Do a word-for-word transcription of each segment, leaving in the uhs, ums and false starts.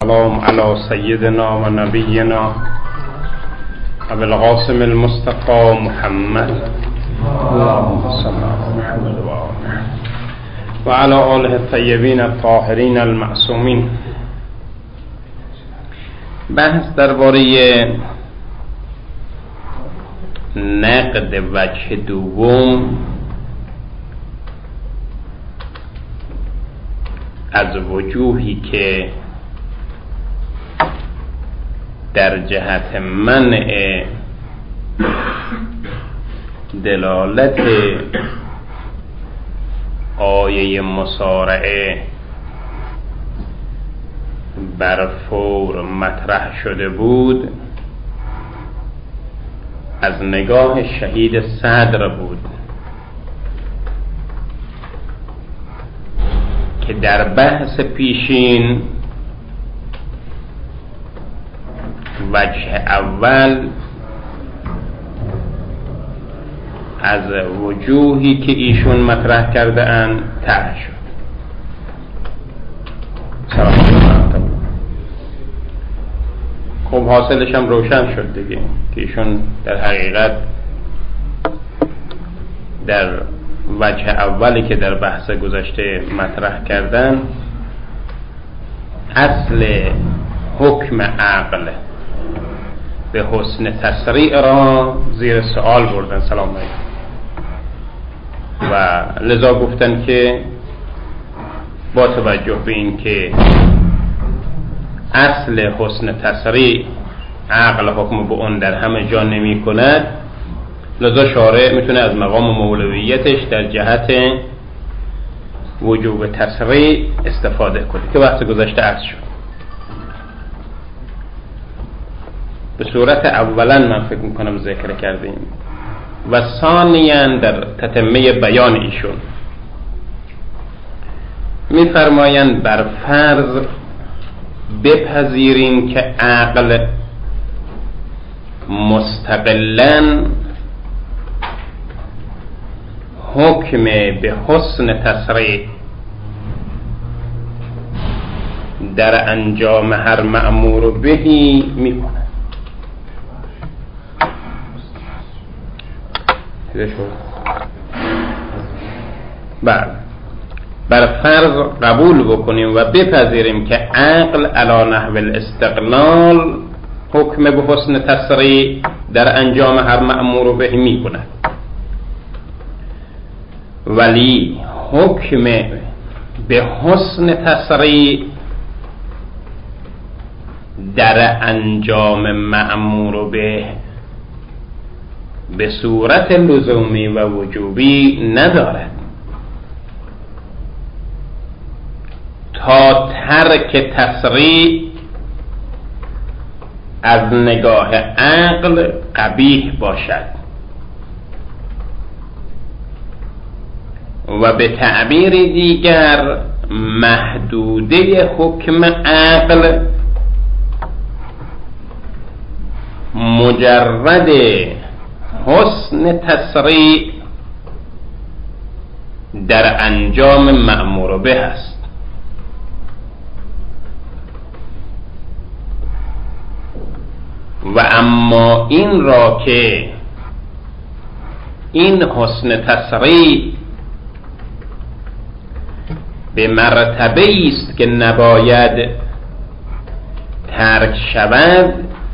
اللهم على سيدنا ونبينا أبي القاسم المصطفى محمد اللهم صل على محمد وعلى آله الطيبين الطاهرين المعصومين. بحث درباره نقد وجه دوم از وجوهی که در جهت منع دلالت آیه مصارعه بر فور مطرح شده بود، از نگاه شهید صدر بود که در بحث پیشین وجه اول از وجوهی که ایشون مطرح کرده اند طرح شد. خب حاصلش هم روشن شد دیگه که ایشون در حقیقت در وجه اولی که در بحث گذشته مطرح کردن اصل حکم عقل به حسن تسریع را زیر سوال بردن. سلام علیکم. و لذا گفتن که با توجه به این که اصل حسن تسریع عقل حکم به اون در همه جا نمی کند، لذا شارع میتونه از مقام مولویتش در جهت وجوب تسریع استفاده کنه که بحث گذشته عرض شد. به صورت اولا من فکر میکنم ذکر کردیم و ثانیاً در تتمه بیان ایشون میفرمایند بر فرض بپذیریم که عقل مستقلاً حکم به حسن تسریع در انجام هر مأمور بهی میکنه. بله، بر فرض قبول بکنیم و بپذیریم که عقل علی نحو الاستقلال حکم به حسن تسریع در انجام هر مأمور به می کند، ولی حکم به حسن تسریع در انجام مأمور به به صورت لزومی و وجوبی ندارد تا ترک تسریع از نگاه عقل قبیح باشد و به تعبیر دیگر محدوده حکم عقل مجرد حسن تسریع در انجام مأمور به است. و اما این را که این حسن تسریع به مرتبه است که نباید ترک شود،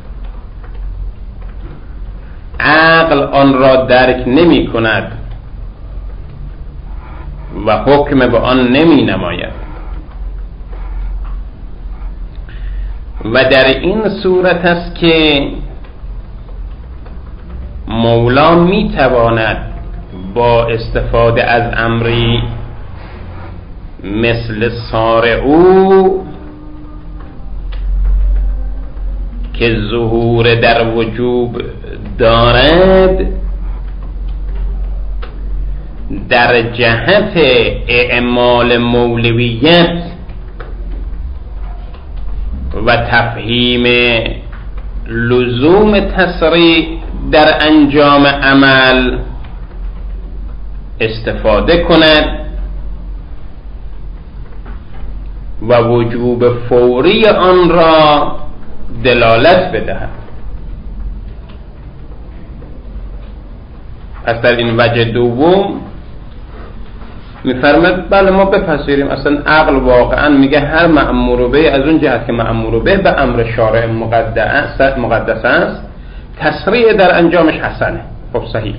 عقل آن را درک نمی کند و حکم به آن نمی نماید و در این صورت است که مولا می تواند با استفاده از امری مثل سارعو که ظهور در وجوب دارد در جهت اعمال مولویت و تفهیم لزوم تسریع در انجام عمل استفاده کند و وجوب فوری آن را دلالت بدهد. پس در این وجه دوم میفرماد بله ما بپذیریم اصلا عقل واقعا میگه هر مأمور به از اون جهت که مأمور به به امر شارع مقدس مقدس است، تسریع در انجامش حسنه. خب صحیح،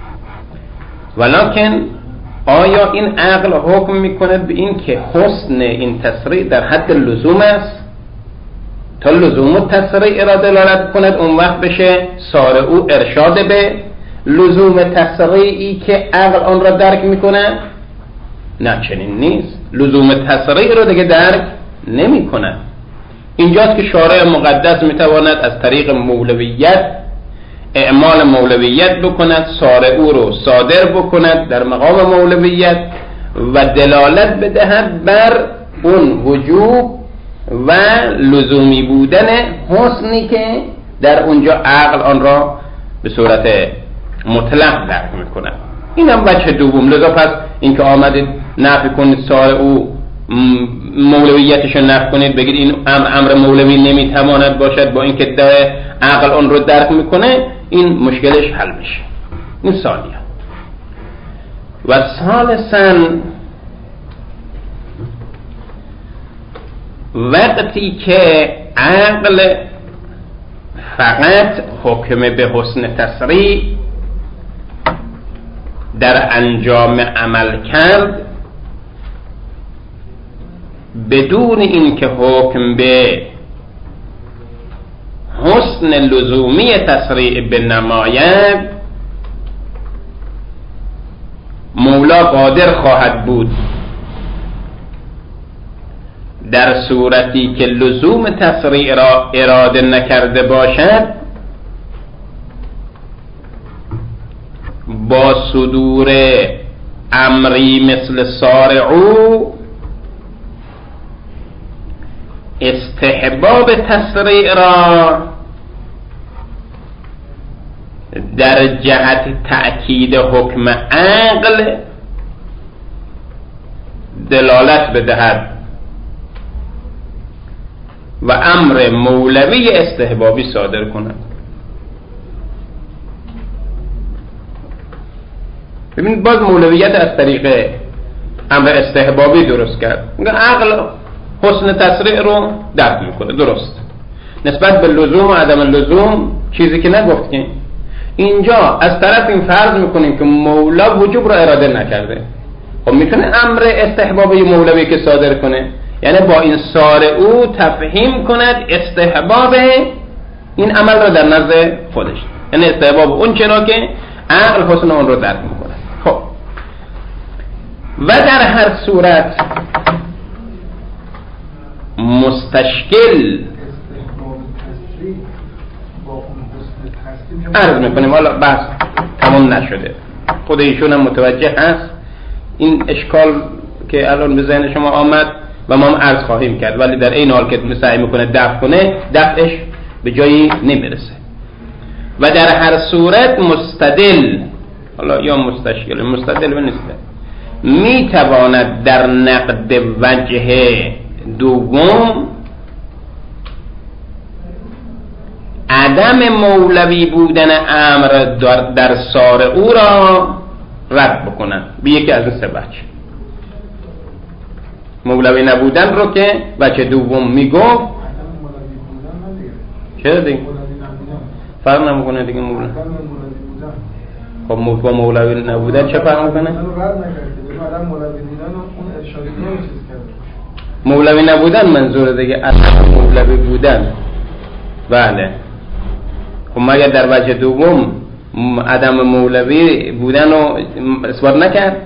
ولکن آیا این عقل حکم میکنه به این که حسن این تسریع در حد لزوم است تا لزوم تسریع را دلالت کند اون وقت بشه سارع او ارشاد به لزوم تسریعی که عقل آن را درک میکنه؟ نه، چنین نیست. لزوم تسریع را دیگه درک نمی کند. اینجاست که شارع مقدس میتواند از طریق مولویت اعمال مولویت بکند، سارع او رو صادر بکند در مقام مولویت و دلالت بدهد بر اون وجوب و لزومی بودن حسنی که در اونجا عقل آن را به صورت مطلق درک میکنه. این هم وجه دوم. لذا پس اینکه آمدید نفی کنید سارع او مولویتش رو نفی کنید، بگید این امر مولوی نمیتواند باشد با اینکه داره عقل اون رو درک میکنه، این مشکلش حل میشه. این ثانیه. و ثالثاً وقتی که عقل فقط حکم به حسن تسریع در انجام عمل کرد بدون اینکه حکم به حسن لزومی تسریع بنماید، مولا قادر خواهد بود در صورتی که لزوم تسریع را اراده نکرده باشد با صدور امری مثل سارعو استحباب تسریع را در جهت تأکید حکم عقل دلالت بدهد و امر مولوی استحبابی صادر کند. ببینید باز مولویت از طریق امر استحبابی درست کرد. عقل حسن تسریع رو درک میکنه، درست، نسبت به لزوم و عدم لزوم چیزی که نگفتیم. اینجا از طرف این فرض میکنیم که مولا وجوب رو اراده نکرده، خب میتونه امر استحبابی مولوی که صادر کنه، یعنی با این سارعو تفهیم کند استحباب این عمل رو در نزد خودش، یعنی استحباب اون چرا که عقل حسن اون رو درک میکنه. خب و در هر صورت مستشکل عرض میکنیم، حالا بحث تمام نشده، خود ایشون هم متوجه هست این اشکال که الان به ذهن شما آمد و ما هم عرض خواهیم کرد، ولی در این حال که سعی میکنه دفع کنه دفعش به جایی نمیرسه. و در هر صورت مستدل، حالا یا مستشکل مستدل و نیست، میتواند در نقد وجه دوم عدم مولوی بودن امر در, در سارع او را رد بکنن به یکی از این سه وجه. مولوی نبودن رو که وجه دوم میگفت چرا دیگه فرق نمیکنه دیگه مولوی. خب با مولوی نبودن چه فرق میکنه؟ مولوی نبودن منظور دیگه از مولوی بودن. بله خب مگر در وجه دوم عدم مولوی بودن رو اثبات نکرد؟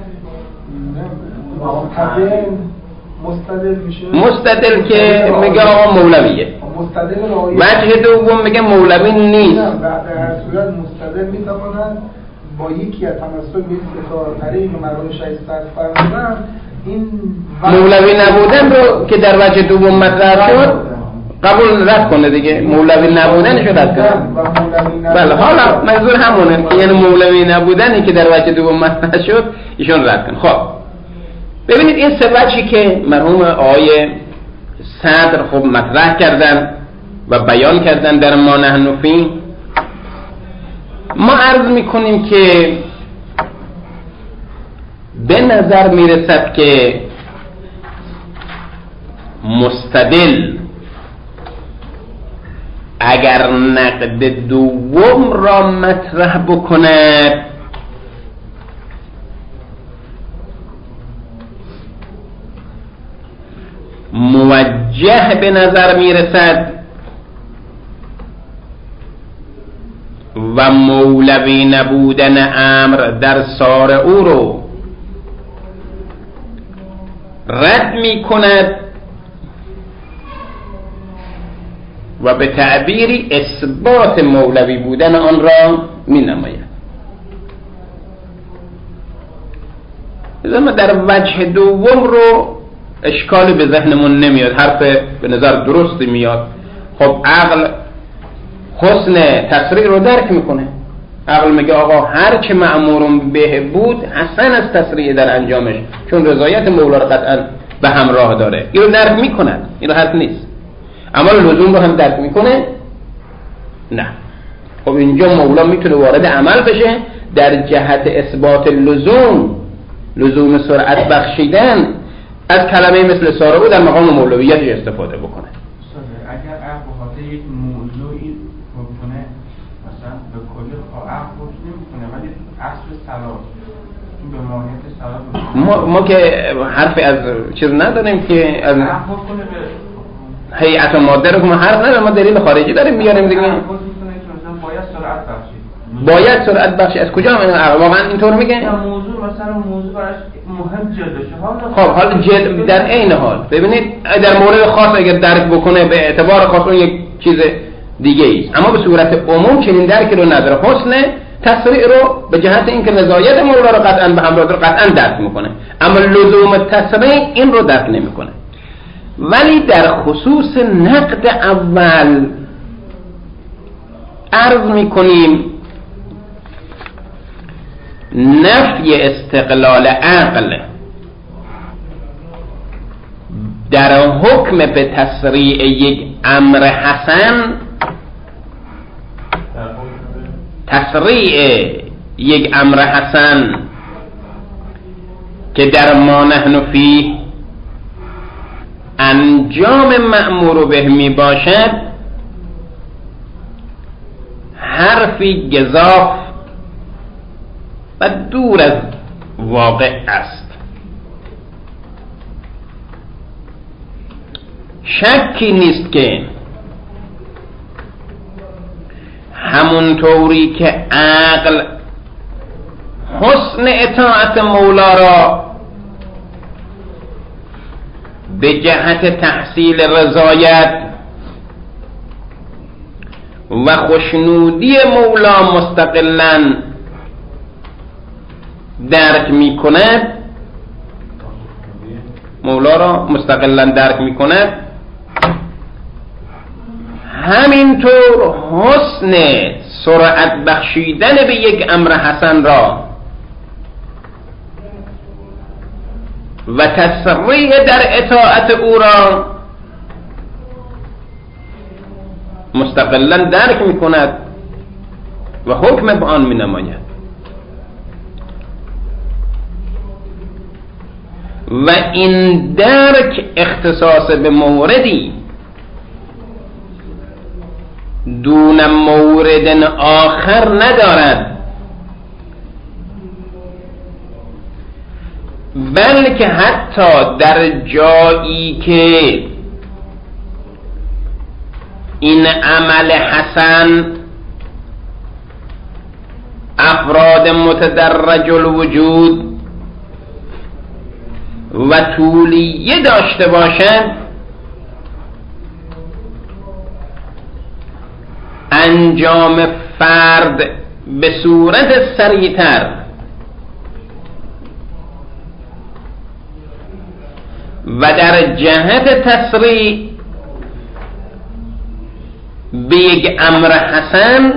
مستدل میشه. مستدل که میگه آقا مولویه، وجه دوم میگه مولوی نیست. بعد هر صورت مستدل میتواند با یکی از تمثل به ستاره و مرام شایستت فرمودن این مولوی نبودن رو که در وجه دوم مطرح شد قبول رد کنه دیگه، مولوی نبودنش رو رد کنه. بله حالا منظور همونه، یعنی مولوی نبودنی که در وجه دوم مطرح شد ایشون رد کنه. خب ببینید این سه وجهی که مرحوم آقای صدر خب مطرح کردن و بیان کردن در ما نحن فیه. ما عرض میکنیم که به نظر میرسد که مستدل اگر نقد دوم را مطرح بکند موجه به نظر میرسد و مولوی نبودن امر در سار او رو رد می کند و به تعبیری اثبات مولوی بودن آن را می نماید. ما در وجه دوم رو اشکالی به ذهنمون نمیاد، حرف به نظر درستی میاد. خب عقل حسن تصریح رو درک میکنه، عقل میگه آقا هر چه مأمورون به بود حسن از تصریح در انجامش، چون رضایت مولا رو قطعا به همراه داره، این رو درک میکند، این رو حرف نیست. اما لزوم رو هم درک میکنه؟ نه. خب اینجا مولا میتونه وارد عمل بشه در جهت اثبات لزوم، لزوم سرعت بخشیدن از کلمه مثل سارعو در مقام مولویتش استفاده بکنه. اگر عقل بخاطر یک موضوعی بکنه مثلا به کلی عقل خوش نمیکنه ولی اصل صلاح به ماهیت صلاح ما, ما که حرفی از چیز نداریم که از عقل بکنه به هیئت و ماده رو که ما حرف نداریم، ما دلیل خارجی داریم میاریم دیگه. باید سرعت بخشید، باید سرعت بخشید. از کجا هم واقعا اینطور میگه؟ موضوع مثلا موضوع براش مهم جلوشه. خب حالا جد در عین حال ببینید در مورد خاص اگر درک بکنه به اعتبار خاص اون یک چیز دیگه ایست، اما به صورت عموم چنین درکی رو نداره. حسن تصریح رو به جهت اینکه رضایت مولا رو قطعا به همراه داره قطعا درک میکنه، اما لزوم تصریح این رو درک نمیکنه. ولی در خصوص نقد اول عرض میکنیم نفی استقلال عقل در حکم به تسریع یک امر حسن، تسریع یک امر حسن که در ما نحن فیه انجام مأمور به می باشد، حرفی گزاف و دور از واقع است. شکی نیست که همونطوری که عقل حسن اطاعت مولا را به جهت تحصیل رضایت و خوشنودی مولا مستقلاً درک می کند، مولا را مستقلاً درک می کند، همینطور حسن سرعت بخشیدن به یک امر حسن را و تسریع در اطاعت او را مستقلاً درک می کند و حکم به آن می نماید. و این درک اختصاص به موردی دون مورد آخر ندارد، بلکه حتی در جایی که این عمل حسن افراد متدرج الوجود و طولیه داشته باشند، انجام فرد به صورت سریعتر و در جهت تسریع به یک امر حسن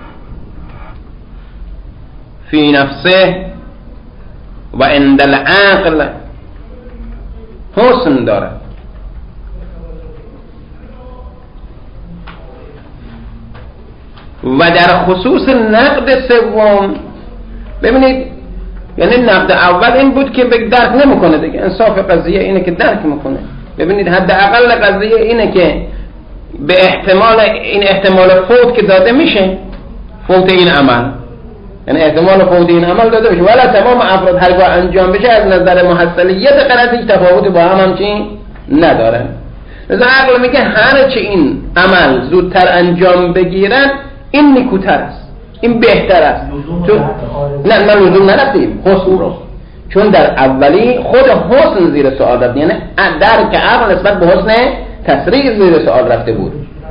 فی نفسه و عند العقل حسن دارد. و در خصوص نقد سوم ببینید، یعنی نقد اول این بود که به درک نمیکنه دیگه، انصاف قضیه اینه که درک میکنه. ببینید حداقل قضیه اینه که به احتمال این احتمال فوت که داده میشه، فوت این عمل، یعنی احتمال فوت این عمل داده میشه، ولی تمام افراد هرگاه انجام بشه از نظر محصلیت غلط هیچ تفاوتی با هم همچین نداره. لذا عقل میگه هر چه این عمل زودتر انجام بگیرن این نیکوتر است، این بهتر است. چون نه من لزوم نرفتیم حسن رو، چون در اولی خود حسن زیر سوال رفت، یعنی درک عقل نسبت به حسن تسریع زیر سوال رفته بود.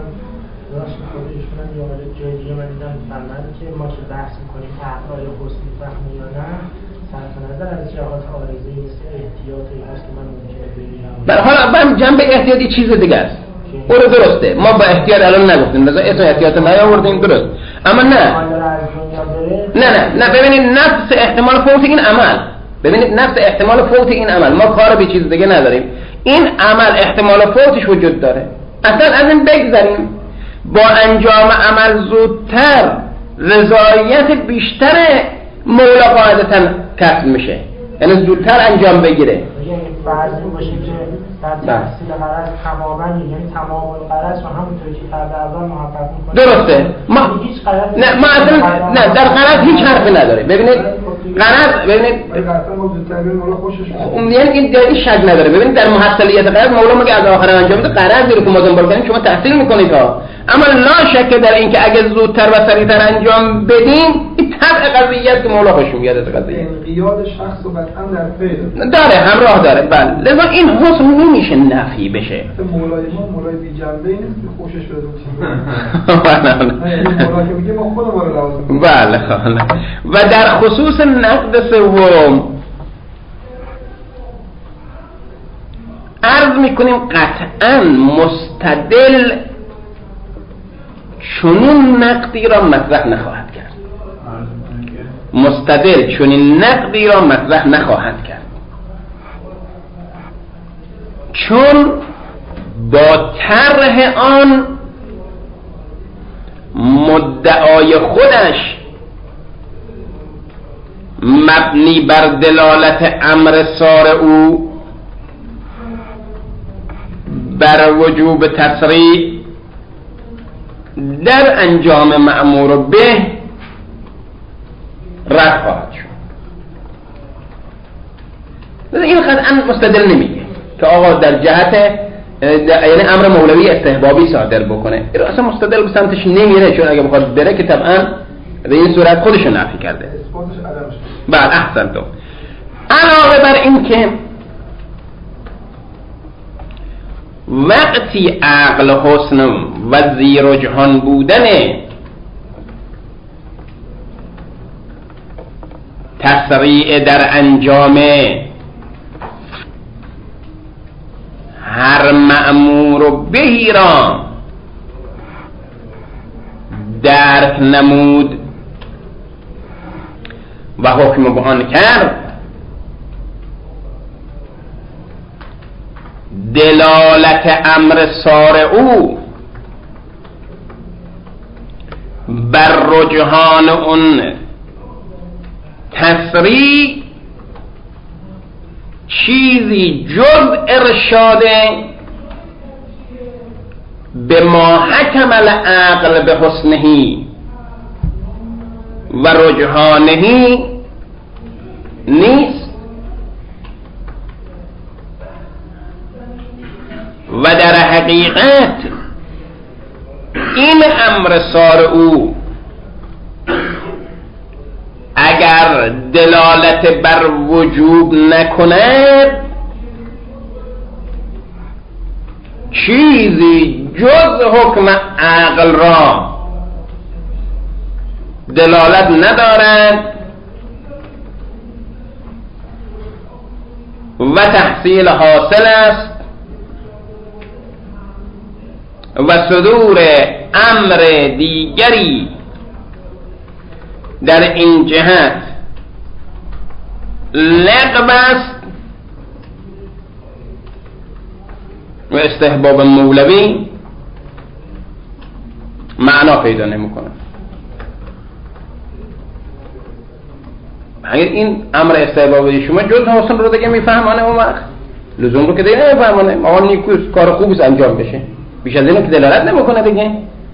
که ما که بحث میکنیم عقل یا حسنی فهمی یا نه، صرف نظر از جهات عارضه نیست، احتیاط هست که من ممکنه بگیرم. بله حالا من جنب احتیاطی چیز دیگه است، او رو درسته، ما با احتیاط الان نگفتیم، لذا اسم احتیاط نیاوردیم، درست. اما نه نه نه نه ببینید نفس احتمال فوت این عمل، ببینید نفس احتمال فوت این عمل، ما کار به چیز دیگه نداریم، این عمل احتمال فوتش وجود داره. اصلا از این بگذاریم، با انجام عمل زودتر رضایت بیشتر مولا قاعدتا کسب میشه، یعنی زودتر انجام بگیره. یعنی فرض این باشه که در تحصیل غرض تماما، یعنی تمام الغرض و همونطوری که فرد اول محقق میکنه. درسته. ما نه ما اصلا نه در غرض هیچ حرفی نداره. ببینید غرض، ببینید یعنی این در شک نداره. ببینید در محصلیت غرض مولا میگه از آخر انجام بده، غرضی رو که ما دنبال کنیم شما تحصیل میکنید ها، اما لا شک در این که اگه زودتر و سریعتر انجام بدیم این طبع قضیه که مولا خوش میاد از قضیه انقیاد شخص و قطعا در فعل داره، همراه داره. بله لذا این حسن نمیشه نفی بشه. مولای ما مولای بی جنبه نیست که خوشش بده مولا که میگه ما خودمون رو لازم. بله و در خصوص نقد سوم عرض میکنیم قطعا مستدل چنون نقدی را مطرح نخواهد کرد، مستدل چنین نقدی را مطرح نخواهد کرد، چون با طرح آن مدعای خودش مبنی بر دلالت امر سار او بر وجوب تسریع در انجام مأمور به رد خواهد شد. این قطعا مستدل نمیگه که آقا در جهت یعنی امر مولوی استحبابی صادر بکنه، این اصلا مستدل به سمتش نمیره، چون اگه بخواد بره که طبعا به این صورت خودشو نفی کرده. بله احسن تو. علاوه بر این که وقتی عقل حسن و زیر جهان بودن تسریع در انجام هر مأمور بهی را درک نمود و حکم به آن کرد، دلالت امر سار او بر رجحان اون تسریع چیزی جز ارشاد به ما حکم العقل به حسنهی و رجحانهی نیست و در حقیقت این امر سار او اگر دلالت بر وجوب نکند چیزی جز حکم عقل را دلالت ندارد و تحصیل حاصل است و صدور امر دیگری در این جهت لغو است و استحباب مولوی معنا پیدا نمی‌کنه. اگر این امر استحبابی شما جز حسن رو دیگه میفهمانه اون وقت لزوم رو که دیگه نمیفهمانه. آقا نیکوست کار خوبی انجام بشه، بیش از اینو که دلالت نمیکنه دیگه.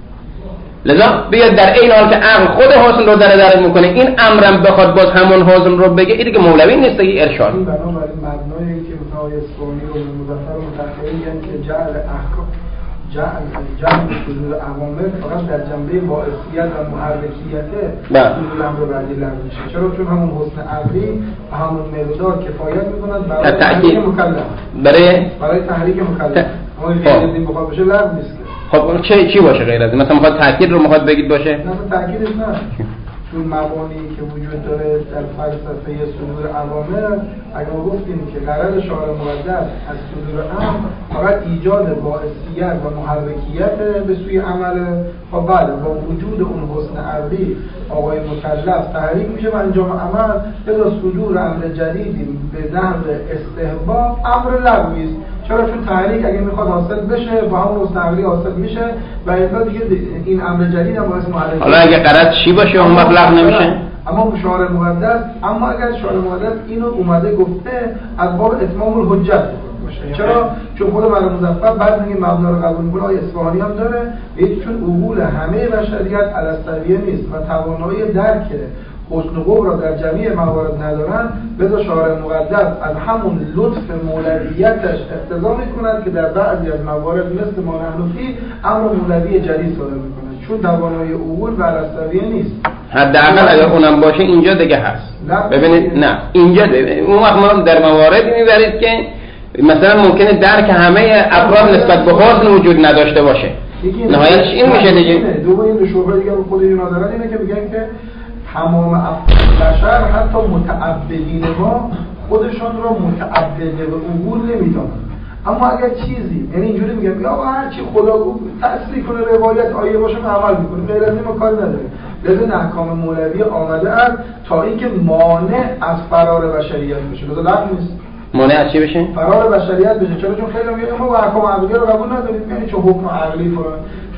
لذا بیاد در این حال که عقل خود حسن رو در درک میکنه، این امرم بخواد باز همون حسن رو بگه، این دیگه مولوی نیست دیگه، ارشاد. این بنابراین مبنای که متای اسلامی و مظفر و متأخرین میگن که جعل احکام جعل جعل حضور اوامر فقط در جنبه باعثیت و محرکیت حضور امر بعدی لغو میشه. چرا؟ چون همون حسن عقلی و همون مقدار کفایت میکند برای تحریک مکلف، برای برای تحریک مکلف. اما غیر از این بخواد بشه لغو نیست. خب چه چی باشه غیر از این؟ مثلا میخواد تاکید رو میخواد بگید باشه؟ نه تاکیدش نه. چون مبانی که وجود داره در فلسفه صدور اوامر، اگر گفتیم که غرض شارع مقدس از صدور امر فقط ایجاد باعثیت و محرکیت به سوی عمل، خب بله با وجود اون حسن عقلی آقای مکلف تحریک میشه و انجام عمل، لذا صدور امر جدیدی به نحو استحباب امر لغوی است. چرا؟ چون تحریک اگه میخواد حاصل بشه با همون حسن عقلی حاصل میشه و اصلا دیگه این امر جدید هم باعث محرکیت. حالا اگه غرض چی باشه اون وقت لغو نمیشه؟ اما شارع مقدس، اما اگر شارع مقدس اینو اومده گفته از باب اتمام الحجت باشه. چرا؟ چون خود مرحوم مظفر بعد میگه مبنا رو قبول میکنه، آیه اصفهانی هم داره، میگه چون عقول همه بشریت علی السویه نیست و توانایی درک حسن و قوم را در جمیع موارد ندارن، لذا شارع مقدس از همون لطف مولویتش اقتضا میکند که در بعضی از موارد مثل ما نحن فی امر مولوی جدید صادر میکنه، چون توانایی عقول و السویه نیست. حداقل اگر اونم باشه اینجا دیگه هست. ببینید نه اینجا اون وقت ما در مواردی میبرید که مثلا ممکنه درک همه افراد نسبت به حسن وجود نداشته باشه. نهایتش این میشه دیگه. دوم این دو شبهه دیگه خود اینا دارن اینه که میگن که تمام افراد بشر حتی متعبدین ما خودشان را متعبد به عقول نمیدونن. اما اگر چیزی، یعنی اینجوری میگم یا هر چی خدا گفت تصریح کنه روایت آیه باشه ما عمل میکنیم، غیر از این ما کار نداریم. لذا احکام مولوی آمده است تا اینکه مانع از فرار بشریت بشه. لذا لغو نیست. مانع از چی بشه؟ فرار بشریت بشه. چرا؟ چون خیلی میگن ما احکام عقلی رو قبول نداریم، یعنی چه حکم عقلی فلان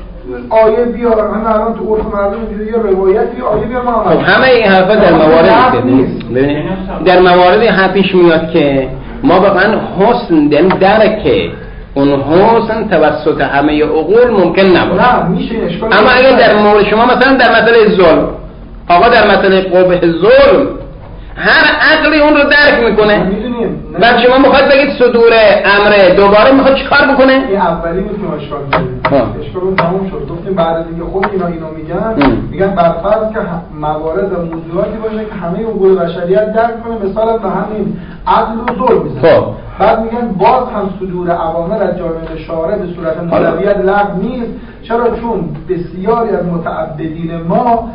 آیه بیار، همه الان تو عرف مردم میگه یه روایتی آیه بیار ما عمل. همه این حرفا در مواردی نیست. ببینید در مواردی ها پیش میاد که ما واقعا حسن دم درک اون حسن توسط همه عقول ممکن نباشه. نه میشه اشکال. اما اگر در مورد شما مثلا در مسئله ظلم، آقا در مسئله قبح ظلم هر عقلی اون رو درک میکنه. میدونیم. بعد شما میخواد بگید صدور امر دوباره میخواد چیکار بکنه؟ این اولی میتونه اشکال بده. اشکال تموم شد. گفتیم بعد دیگه خود اینا اینا میگن، میگن برفرض که موارد و موضوعاتی باشه که همه عقول بشریت درک کنه، مثلا به همین عدل و ظلم میزنن. خب بعد میگن باز هم صدور اوامر از جانب شارع به صورت مولویت لغو نیست. چرا؟ چون بسیاری از متعبدین ما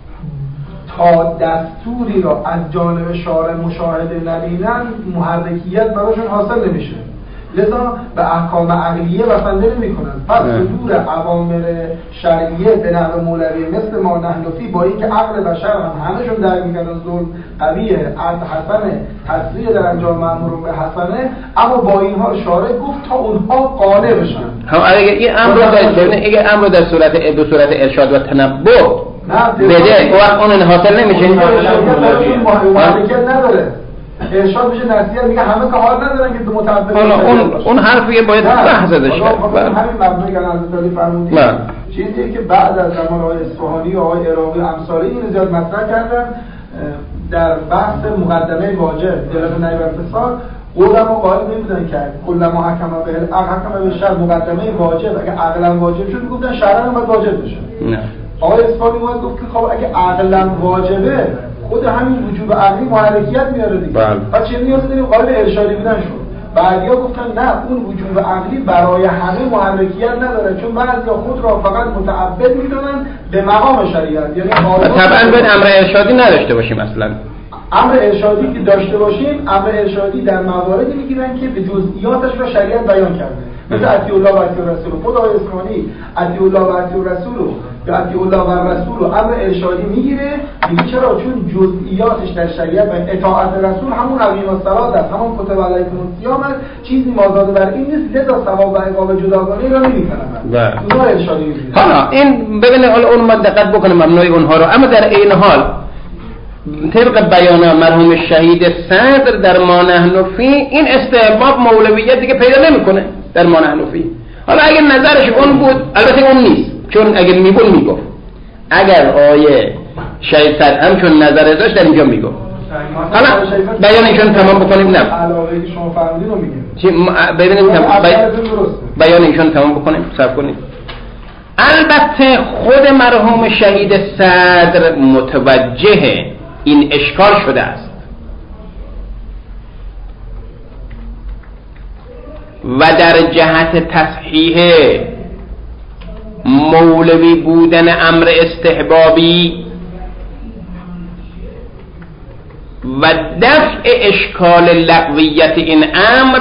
تا دستوری را از جانب شارع مشاهده نبینن محرکیت براشون حاصل نمیشه، لذا به احکام عقلیه بسنده نمی کنند. پس صدور اوامر شرعیه به نحو مولوی مثل ما نحن فی با اینکه عقل بشر هم همشون درک میکنن ظلم قویه، عدل حسنه، تصریح در انجام مأمور به حسنه، اما با این حال شارع گفت تا اونها قانع بشن. هم اگه این امر در اگه امر در صورت به صورت ارشاد و تنبؤ بده وقت اون حاصل نمیشه. محرکیت نداره. ارشاد میشه نصیحت، میگه همه که حال ندارن که متعبد. حالا اون اون حرفیه باید بحث ازش کرد. همین مبنایی که حضرت علی فرمودید چیزیه که بعد از زمان آقای اصفهانی و آقای عراقی و امثال این زیاد مطرح کردن در بحث مقدمه واجب دلالت نهی بر فساد. علما قائل نمیدونن که کلما حکم به العقل حکم به شرع مقدمه واجب، اگه عقلا واجب شد میگفتن شرعا هم باید واجب بشه. نه آقای اصفهانی اومد گفت که خب اگه عقلا واجبه خود همین وجوب عقلی محرکیت میاره دیگه. پس چه نیازی داریم قائل ارشادی بودن شد. بعضیا گفتن نه اون وجوب عقلی برای همه محرکیت نداره، چون بعضیا خود را فقط متعبد میدونن به مقام شریعت. یعنی طبعا باید امر ارشادی نداشته باشیم اصلا. امر ارشادی که داشته باشیم، امر ارشادی در مواردی میگیرن که به جزئیاتش را شریعت بیان کرده. مثل اطیع الله و اطیع رسول. خود آقای اصفهانی اطیع الله و اطیع رسول یا اطیع الله و رسول امر ارشادی میگیره، میگه چرا؟ چون جزئیاتش در شریعت و اطاعت رسول همون عقیم الصلات است، همون کتب علیکم الصیام است، چیزی مازاد بر این نیست، لذا ثواب و عقاب جداگانه را نمی‌کنن. اونها ارشادی میگیرن. حالا این ببینید حالا اون ما دقت بکنیم مبنای اونها رو، اما در این حال طبق بیان مرحوم شهید صدر در ما نحن فی، این استحباب مولویت دیگه پیدا نمیکنه در ما نحن فی. حالا اگر نظرش اون بود، البته اون نیست، چون اگر میبود میگفت، اگر آیه شهید صدر هم چون نظر داشت در اینجا میگفت. حالا بیان ایشون تمام بکنیم. نه علاوه که شما فرمودین رو میگیم چی ببینید بیان ایشون تمام بکنیم، صبر کنید. البته خود مرحوم شهید صدر متوجه این اشکال شده است و در جهت تصحیح مولوی بودن امر استحبابی و دفع اشکال لغویت این امر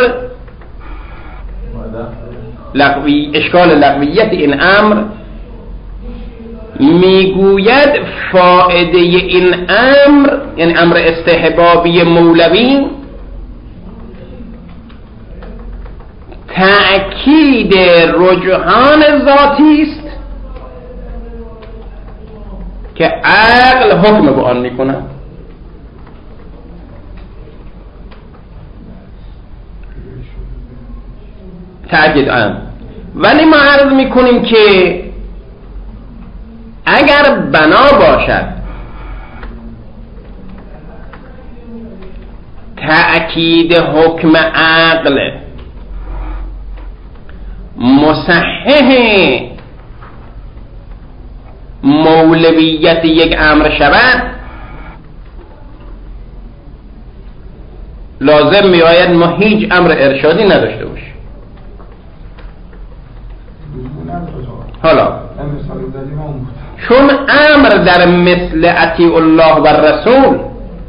لغوی اشکال لغویت این امر میگوید فائده این امر، یعنی امر استحبابی مولوی، تأکید رجحان ذاتی است که عقل حکم به آن میکند. تأکید آن. ولی ما عرض میکنیم که اگر بنا باشد تأکید حکم عقل مصحح مولویت یک امر شود، لازم میآید ما هیچ امر ارشادی نداشته باشیم. حالا چون امر در مثل اطیع الله و رسول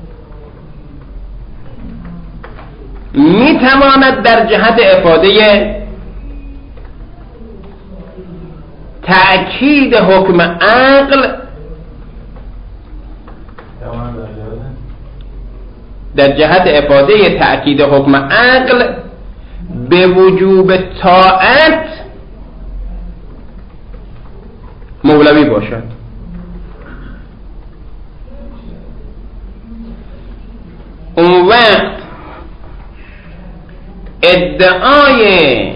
میتواند در جهت افاده تأکید حکم عقل در جهت افاده تأکید حکم عقل به وجوب طاعت مولوی باشد. اون وقت ادعای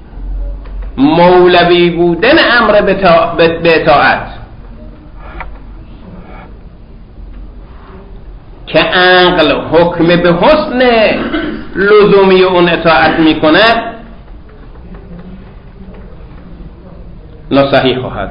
مولوی بودن امر به اطاعت که عقل حکم به حسن لزومی اون اطاعت می کند ناصحیح خواهد.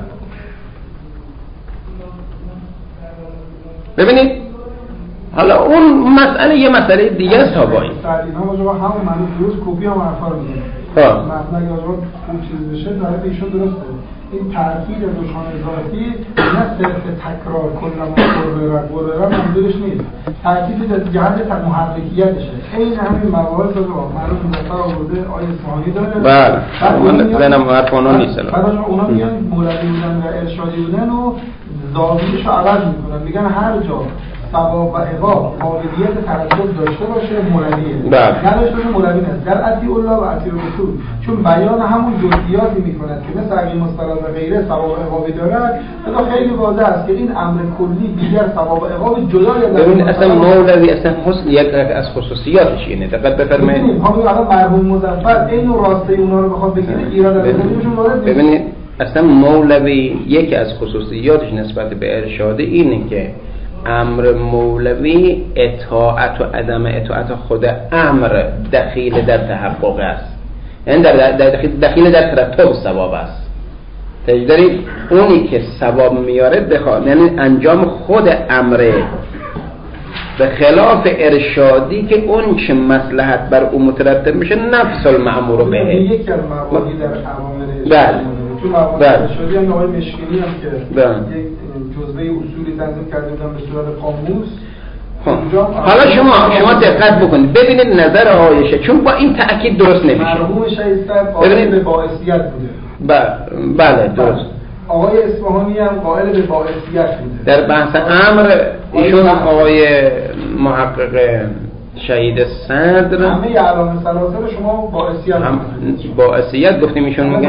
ببینید حالا اون مسئله یه مسئله دیگه است ها با این سردین ها باشه با همون معنی درست کپی هم حرفا رو میگه مثلا اگه آجابا خوب چیز بشه طرف ایشون درسته. این تأکید رجحان ذاتی نه صرف تکرار کلما قرره قرره منظورش نیست، تأکید در جهت محرکیتشه. این همین موارد رو معلوم مظفر آورده آیه اصفهانی داره. بله من ذهنم حرف اونا نیست. بعد اونا میگن مولوی بودن و ارشادی بودن و زاویه‌شو عوض میکنن، میگن هر جا ثواب و عقاب قابلیت ترتب داشته باشه مولویه، نداشته باشه مولوی نیست. در اطیع الله و اطیع رسول چون بیان همون جزئیاتی میکند که مثل اگه مستند و غیره ثواب و عقابی دارد، تا خیلی واضح است که این امر کلی دیگر ثواب و عقاب جدای از ببین اصلا مولوی اصلا حسن یک از خصوصیاتش اینه. دقت بفرمایید. همون الان مرحوم مظفر این راسته اونا رو بخواد بگیره ایراد از خودشون وارد. ببینید اصلا مولوی یکی از خصوصیاتش نسبت به ارشاد اینه که امر مولوی اطاعت و عدم اطاعت خود امر دخیل در تحقق است، یعنی در دخیل در ترتب ثواب است. تجدری اونی که ثواب میاره بخواد، یعنی انجام خود امر به خلاف ارشادی که اون چه مصلحت بر اون مترتب میشه نفس المأمور به. یک از مواردی در اوامر بله تو مواقع ارشادی هم آقای مشکینی هم که یک جزوه اصولی تنظیم کرده بودن به صورت قاموس. حالا شما شما دقت بکنید ببینید نظر عایشه، چون با این تأکید درست نمیشه. مرحوم شهید صدر قائل به باعثیت بوده. بله درست. آقای اصفهانی هم قائل به باعثیت بوده. در بحث امر ایشون آقای محقق شهید صدر همه اعلام سلاسل شما باعثیت هم باعثیت گفتیم ایشون میگن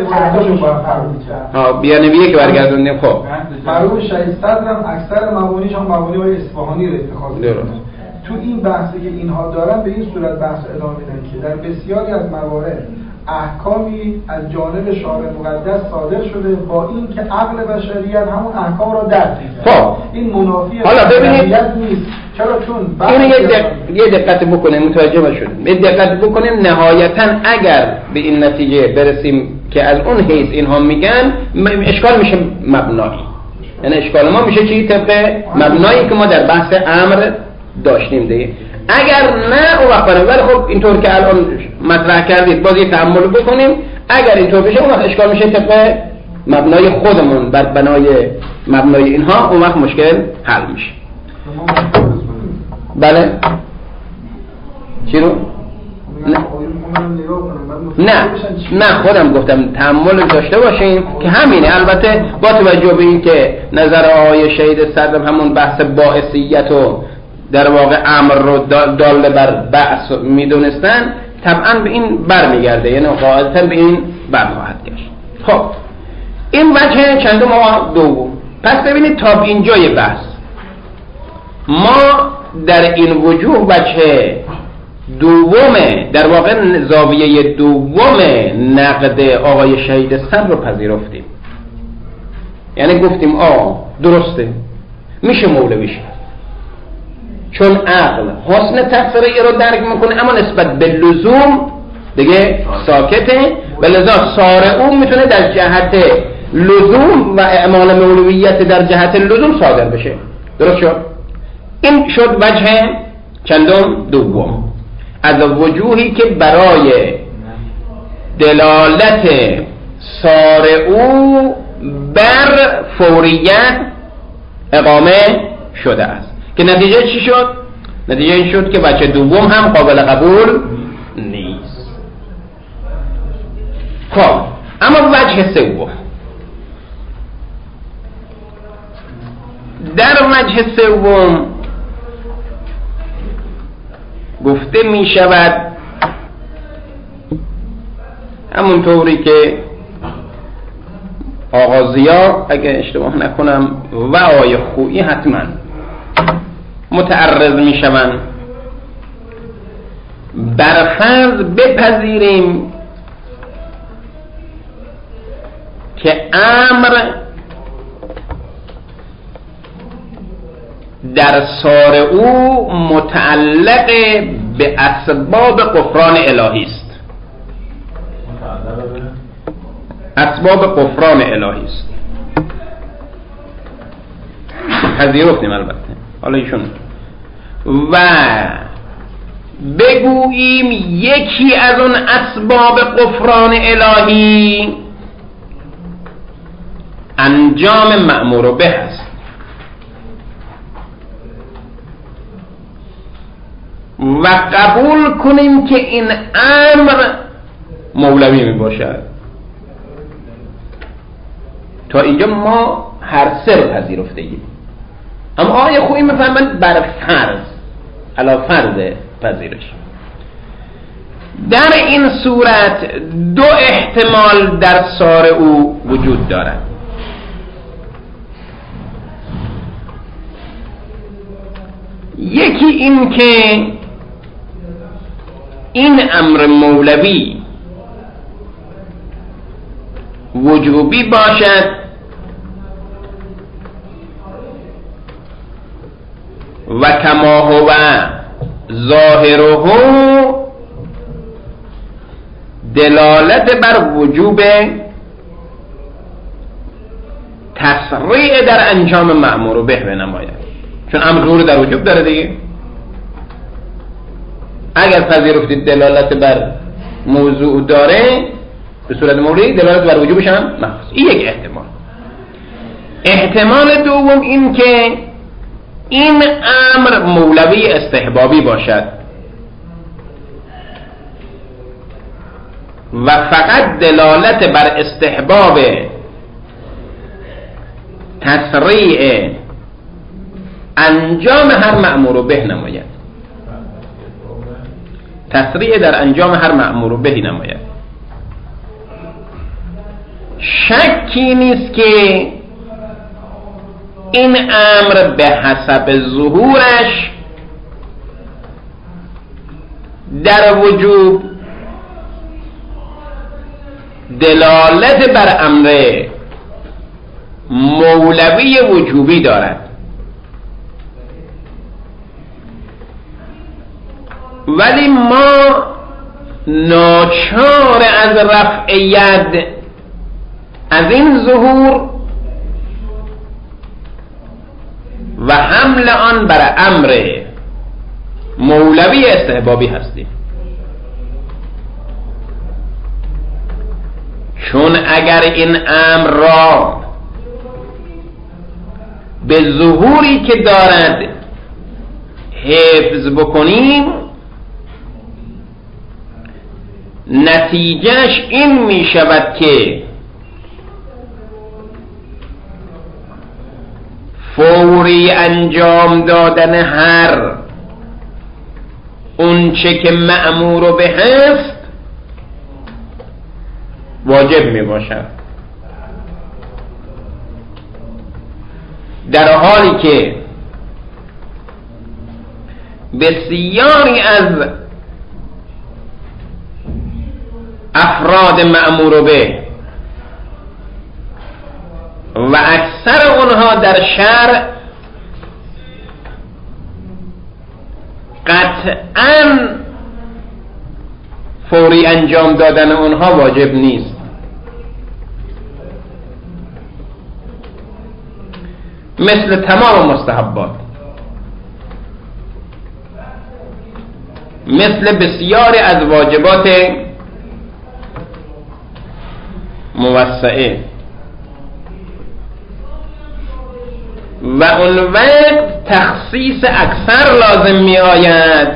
ها بیا نبیه که برگردوندیم. خب مرحوم شهید صدر هم اکثر مبانیش هم مبانی های اصفهانی رو اتخاذ درست. تو این بحثی که اینها دارن به این صورت بحث ادامه میدن که در بسیاری از موارد احکامی از جانب شارع مقدس صادر شده با این که عقل بشریت همون احکام را درک می‌کنه. خب این منافی حالا ببینید نیست. چرا؟ چون اینو یه دق... یه دقت بکنیم متوجه بشید. یه دقت بکنیم نهایتاً اگر به این نتیجه برسیم که از اون حیث اینها میگن اشکال میشه مبنایی. یعنی اشکال ما میشه چی؟ طبق مبنایی که ما در بحث امر داشتیم دیگه. اگر نه اون وقت بریم، ولی خب اینطور که الان مطرح کردید باز یه تأمل بکنیم. اگر اینطور بشه اون وقت اشکال میشه طبق مبنای خودمون بر بنای مبنای اینها، اون وقت مشکل حل میشه. بله چی رو؟ نه نه نه خودم گفتم تأمل داشته باشیم که همینه. البته با توجه به این که نظر آقای شهید صدر همون بحث باعثیت و در واقع امر رو دال بر بعث میدونستن، طبعا به این برمیگرده، یعنی قاعدتا به این برخواهد گشت. خب این وجه چندم آقا دوم. پس ببینید تا اینجای بحث ما در این وجوه وجه دومه، در واقع زاویه دوم نقد آقای شهید صدر رو پذیرفتیم. یعنی گفتیم آه درسته میشه مولوی شد چون عقل حسن تفسیری رو درک میکنه، اما نسبت به لزوم دیگه ساکته و لذا صارع میتونه در جهت لزوم و اعمال مولویت در جهت لزوم صادر بشه. درست شد؟ این شد وجه چندم دوم از وجوهی که برای دلالت صارعو بر فوریت اقامه شده است. که نتیجه چی شد؟ نتیجه این شد که وجه دوم هم قابل قبول نیست. خب اما وجه سوم، در وجه سوم گفته می شود همون طوری که آغازیا اگه اشتباه نکنم و آقای خویی حتما متعرض می شوند، برفرض بپذیریم که امر در صارعو متعلق به اسباب غفران الهی است. اسباب غفران الهی است. پذیرفتیم البته. حالا ایشون و بگوییم یکی از اون اسباب غفران الهی انجام مأمور به است و قبول کنیم که این امر مولوی می باشد. تا اینجا ما هر سه رو پذیرفته ایم، اما آیه خویی میفهمند بر فرض علا فرض پذیرش. در این صورت دو احتمال در صارعو وجود دارد. یکی این که این امر مولوی وجوبی باشد و کما هو ظاهره دلالت بر وجوب تسریع در انجام مأمور به بنماید، چون امر ظهور در وجوب داره دیگه. اگر پذیرفتید دلالت بر موضوع داره به صورت موردی، دلالت بر وجوبش هم مخصوص. این یک احتمال. احتمال دوم این که این امر مولوی استحبابی باشد و فقط دلالت بر استحباب تسریع انجام هر مأمور به نماید. تسریع در انجام هر مأمور بهی نماید. شکی نیست که این امر به حسب ظهورش در وجوب دلالت بر امر مولوی وجوبی دارد، ولی ما ناچار از رفع ید از این ظهور و حمل آن بر امر مولوی استحبابی هستیم. چون اگر این امر را به ظهوری که دارد حفظ بکنیم، نتیجهش این می شود که فوری انجام دادن هر اونچه که مأمور به هست واجب می باشد، در حالی که بسیاری از افراد مأمور به و اکثر اونها در شرع قطعاً فوری انجام دادن اونها واجب نیست. مثل تمام مستحبات، مثل بسیاری از واجبات موسعه، و اون وقت تخصیص اکثر لازم می آید. همه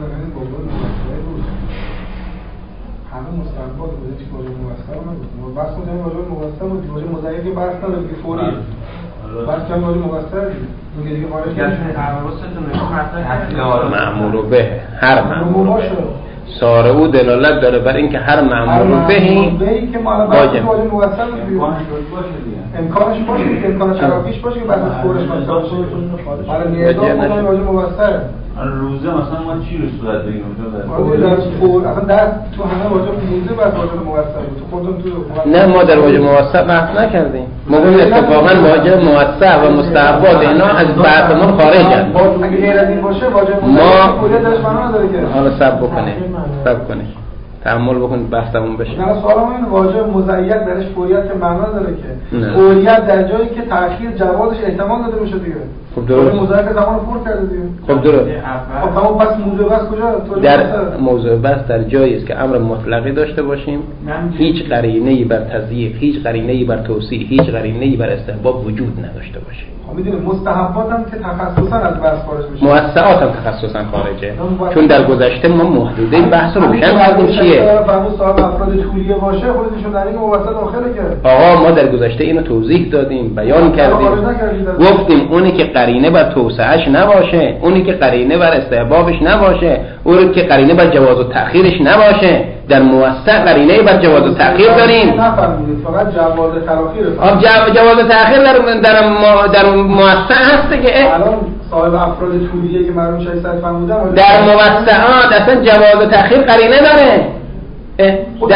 مستحبات بوده چی واجب موسع بود. بحث کنیم واجب موسع بود، واجب مضاعف که بحث نداره که فوری بحث کنیم واجب موسع دیگه دیگه خارج نمیشه. مأمور به هر مأمور ساره او دلالت داره بر اینکه هر مأمور بهی که ما الان واجب موسع امکانش باشه که امکان شرافیش باشه که بعد از فورش مثلا آره نیازا کنن واجب موسع. روزه مثلا ما چی رو صورت بگیم اونجا فور اصلا در تو همه واجب موزه بعد واجب موسع بود. تو خودتون تو نه ما در واجب موسع بحث نکردیم. ما گفتیم اتفاقا واجب موسع و مستحبات اینا از بحث ما خارجن. اگه غیر از این باشه واجب ما کلیت درش معنا نداره که. حالا صبر بکنید صبر کنید تحمل بکنید بحثمون بشه. نه سوالم اینه واجب مزید درش فوریت که معنا داره که فوریت در جایی که تأخیر جوازش احتمال داده میشه دیگه. خب درست. مزید زمان فور کرده دیگه. خب درست. خب تمام پس موضوع بس کجا؟ در موضوع بس در جایی است که امر مطلقی داشته باشیم، هیچ قرینه‌ای بر تضییق، هیچ قرینه‌ای بر توصیح، هیچ قرینه‌ای بر استحباب وجود نداشته باشه. خب میدونید مستحبات هم که تخصصا از بحث خارج میشه. موسعات هم تخصصا خارجه. چون در گذشته ما محدوده بحث رو روشن کردیم چیه؟ فرمود صاحب افراد طولیه باشه خودشون در این موسع داخله که آقا ما در گذشته اینو توضیح دادیم، بیان کردیم، گفتیم اونی که قرینه بر توسعهش نباشه، اونی که قرینه بر استحبابش نباشه، اونی که قرینه بر جواز و تأخیرش نباشه. در موسع قرینه بر جواز و تأخیر داریم. نفهمیدید فقط جواز تأخیر. آب جواز و تأخیر در در در موسع هست که الان صاحب افراد طولیه که مرحوم شهید فرمودن در موسعات اصلا جواز و تأخیر قرینه داره. خود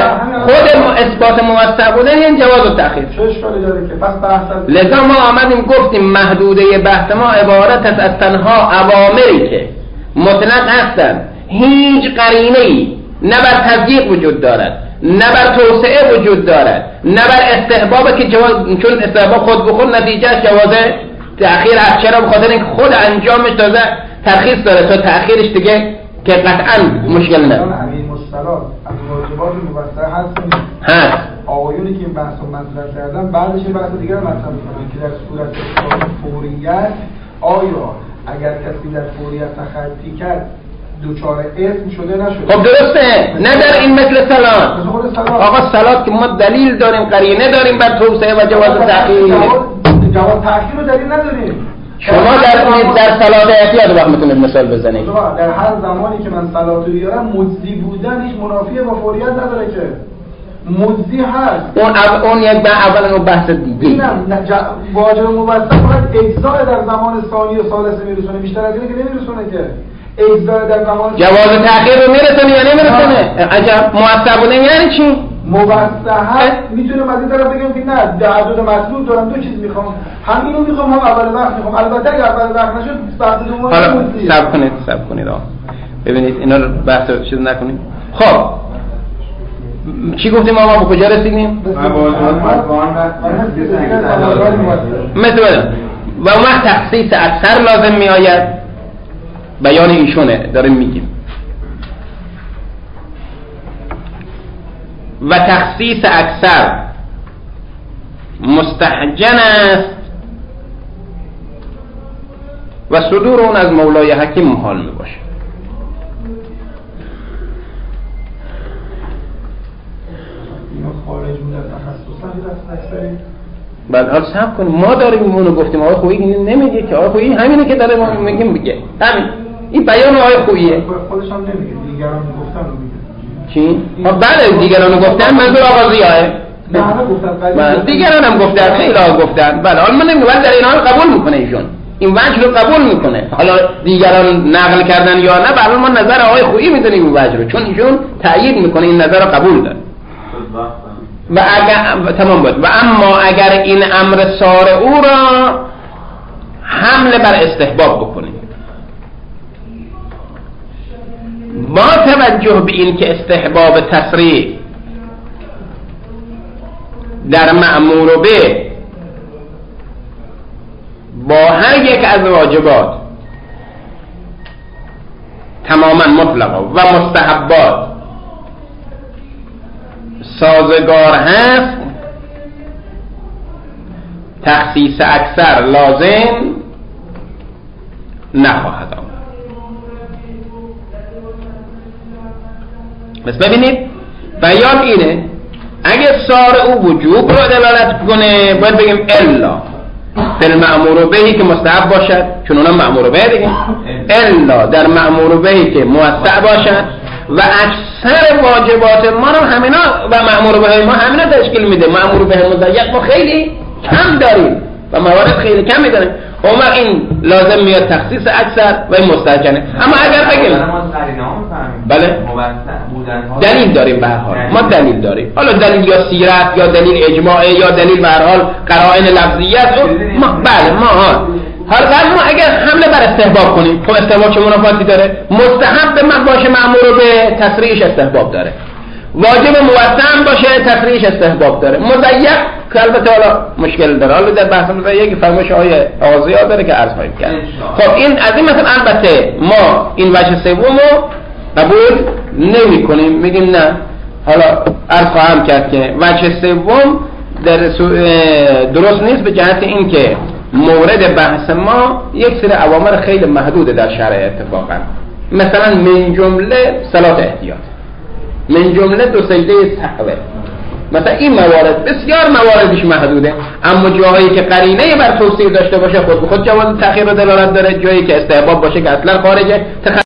اثبات موسع بودن یعنی جواز و تأخیر. چه اشکالی داره که پس بحث لذا ما آمدیم گفتیم محدوده بحث ما عبارت است از تنها اوامری که مطلق هستند، هیچ قرینه‌ای نه بر تضییق وجود دارد، نه بر توسعه وجود دارد، نه بر استحباب که جواز، چون استحباب خود به خود نتیجهش جواز تأخیر است. چرا؟ بخاطر اینکه خود انجامش تازه ترخیص داره تا تأخیرش دیگه که قطعا مشکل نداره. همین مصطلحات از واجبات موسع هست هست. آقایونی که این بحث رو مطرح کردن بعدش این بحث دیگه رو مطرح می‌کنن که در صورت فوریت آیا اگر کسی در فوریت تخطی کرد دوچار اسم شده نشده. خب درسته، نه در این مثل صلات. آقا صلات که ما دلیل داریم، قرینه داریم بر توسعه و جواز تأخیر. جواز تأخیر رو دلیل نداریم. شما در در صلات احتیاط وقت میتونید مثال بزنید. در هر زمانی که من صلات رو بیارم مجزی بودن هیچ منافی با فوریت نداره که مجزی هست. اون اول اون یک بحث اولا اون بحث دیگه. نه واجب موثق فقط اجزاء در زمان ثانی و ثالث میرسونه، بیشتر از اینه که نمیرسونه که. اجزاء در زمان جواز تأخیر رو میرسونه یا نمیرسونه؟ عجب موثق بودن یعنی چی؟ موثق میتونم از این طرف بگم که نه تعدد مطلوب دارم دو چیز میخوام، هم اینو میخوام هم اول وقت میخوام. البته اگر اول وقت نشد وقت دوم حالا صبر کنید صبر کنید آقا ببینید اینا رو بحث چیز نکنید. خب چی گفتیم آقا به کجا رسیدیم؟ مثلا و اون وقت تخصیص اکثر لازم می آید. بیان ایشونه داریم میگیم. و تخصیص اکثر مستحجن است و صدور اون از مولای حکیم محال می باشه. خارج بوده تخصصا هست بعد حال صبر کنیم ما داریم اونو گفتیم آقای خویی این نمیگه که آقای خویی همینه که داره ما میگیم میگه همین این بیان آقای خوییه. خودش هم نمیگه دیگران گفتن رو میگه چی؟ ها بله دیگران گفتن منظور آقا ضیاءه. نه دیگران هم گفتن خیلی ها گفتن بله حالا من نمیگم ولی در این حال قبول میکنه ایشون این وجه رو قبول میکنه. حالا دیگران نقل کردن یا نه برای ما نظر آقای خویی میدونیم این وجه رو چون ایشون تأیید میکنه این نظر رو قبول داره. و اگر تمام بود. و اما اگر این امر سار او را حمله بر استحباب بکنیم با توجه به این که استحباب تسریع در مأمور به با هر یک از واجبات تماما مطلقا و مستحبات سازگار هست تخصیص اکثر لازم نخواهد آمد. بس ببینید بیان اینه اگه سار او وجوب رو دلالت کنه باید بگیم الا در مأمور بهی که مستحب باشد چون اونم مأمور به دیگه الا در مأمور بهی که موسع باشد و اکثر واجبات ما رو همینا و مأمور به ما همینا تشکیل میده. مأمور به مضیق ما خیلی کم داریم و موارد خیلی کمی داریم. اون این لازم میاد تخصیص اکثر و این مستحجنه. اما اگر بگیم بله دلیل داریم به هر حال ما دلیل داریم حالا دلیل یا سیرت یا دلیل اجماع یا دلیل به هر حال قرائن لفظیت ما بله ما ها حالا ما اگر حمله بر استحباب کنیم خب استحباب چه منافاتی داره؟ مستحب به من باشه مأمور به تسریعش استحباب داره واجب موسع باشه تسریعش استحباب داره مضیق که البته حالا مشکل داره. حالا در بحث مضیق فرمایش های آغازی‌ها داره که عرض خواهیم کرد. خب این از این مثلا البته ما این وجه سوم رو قبول نمی کنیم میگیم نه حالا عرض خواهم کرد که وجه سوم در درست نیست به جهت این که مورد بحث ما یک سری اوامر خیلی محدوده در شرع اتفاقا مثلا من جمله صلات احتیاط من جمله دو سجده سهوه مثلا این موارد بسیار مواردش محدوده اما جاهایی که قرینه بر توصیه داشته باشه خود به خود جواز تأخیر رو دلالت داره جایی که استحباب باشه که اصلا خارجه